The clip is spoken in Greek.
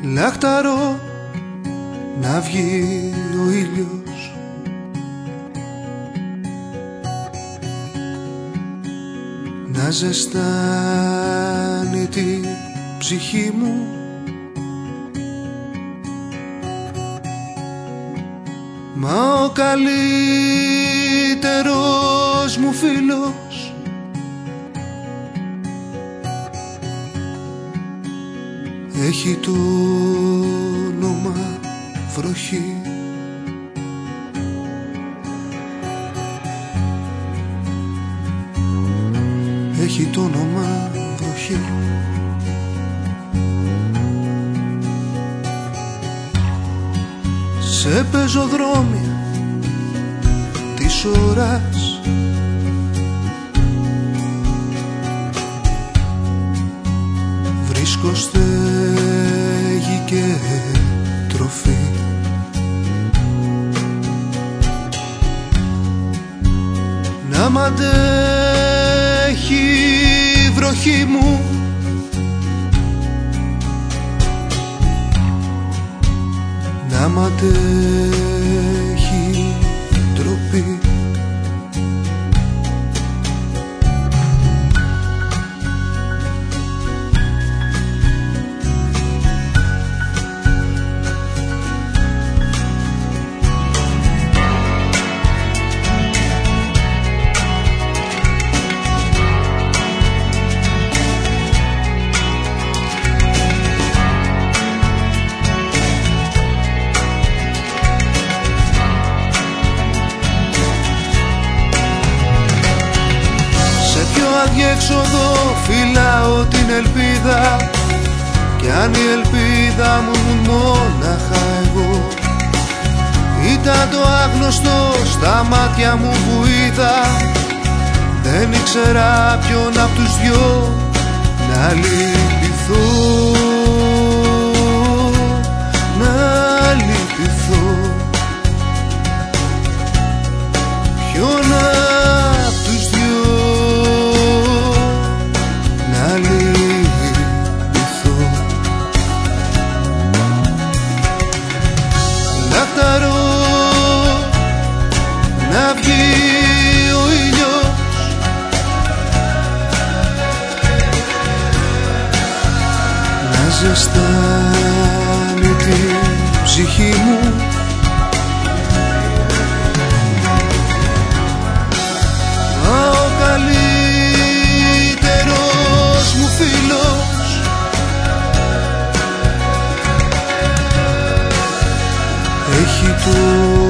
λάχταρο να βγει ο ήλιος, να ζεστάνει την ψυχή μου, μα ο καλύτερος μου φίλος έχει το όνομα βροχή. Έχει το όνομα βροχή. Σε πεζοδρόμια της ώρας βρίσκω στέγη και τροφή. Να μ' αντέχει η βροχή μου, να μ' αντέχει τροπή. Αδιέξοδο φυλάω την ελπίδα, κι αν η ελπίδα μου ήμουν μόναχα εγώ, ήταν το άγνωστο στα μάτια μου που είδα. Δεν ήξερα ποιον απ' τους δυο να λυπηθώ, να λυπηθώ. Ποιον απ' τους δυο να λυπηθώ. Λάχταρο να βγει ο ήλιος, να ζεστάνει την ψυχή μου, ο καλύτερος μου φίλος έχει το